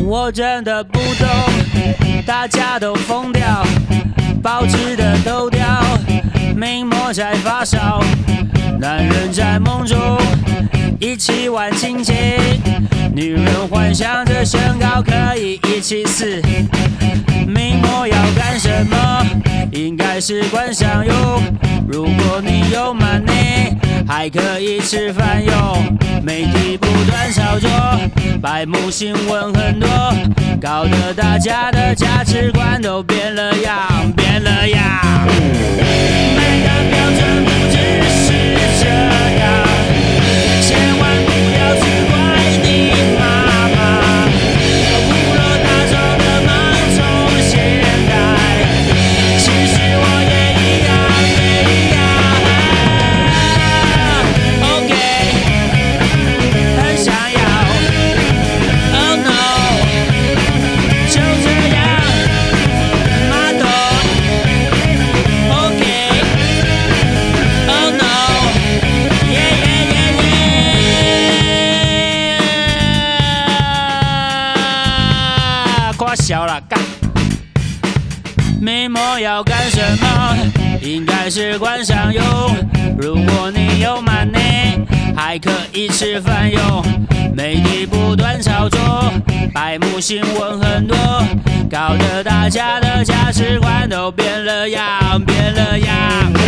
我真的不懂，大家都疯掉，报纸的头条，名模在发烧，男人在梦中一起玩情节，女人幻想着身高可以一起死。名模要干什么？应该是观赏用。如果你有 money， 还可以吃饭用。媒体不断炒作，白目新闻很多，搞得大家的价值观都变了样，变了样。美的标准不只是这样，千万不要去怪你妈妈，误了大众的盲从现代。其实我也一样，也一样。OK， 很想要。Oh no， 就这样。Model。OK。Oh no， 夸小了，干。名模要干什么？应该是观赏用。如果你有 money， 还可以吃饭用。媒体不断炒作，白目新闻很多，搞得大家的价值观都变了样，变了样。